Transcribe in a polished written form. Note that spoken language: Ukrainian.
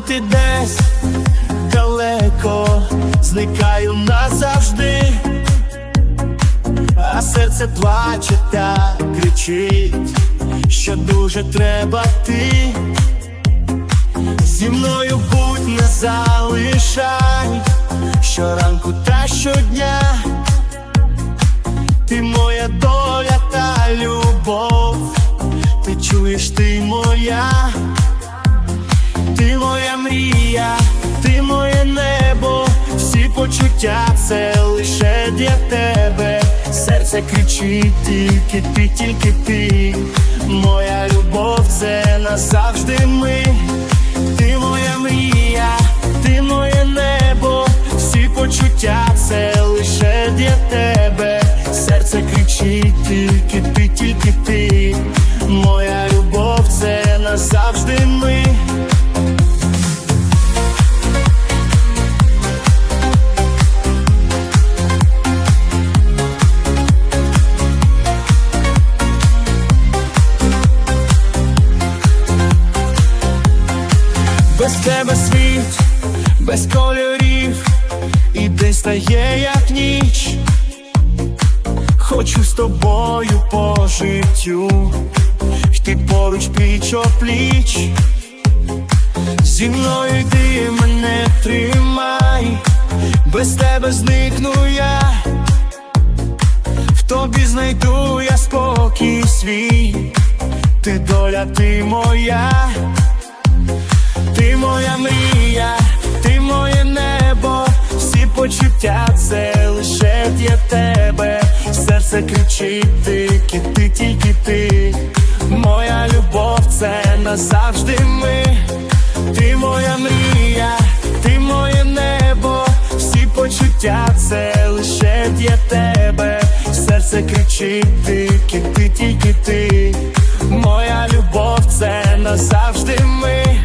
ти десь далеко, зникаю назавжди, а серце плаче та кричить, що дуже треба ти. Зі мною будь, не залишай, щоранку та щодня. Ти моя доля та любов, ти чуєш, ти моя. Ти моя мрія, ти моє небо, всі почуття це лише для тебе. Серце кричить, тільки ти, моя любов це назавжди ми. Ти моя мрія, ти моє небо, всі почуття це лише для тебе. Серце кричить, тільки ти, моя любов це назавжди ми. Без тебе світ, без кольорів, і десь стає як ніч. Хочу з тобою по життю йти поруч пліч-о-пліч. Зі мною йди, мене тримай, без тебе зникну я. В тобі знайду я спокій свій, ти доля, ти моя. Ти моя мрія, ти моє небо, всі почуття це лише для тебе. Серце кричить, тільки ти, моя любов це назавжди ми. Ти моя мрія, ти моє небо, всі почуття це лише для тебе. Серце кричить, тільки ти, моя любов це назавжди ми.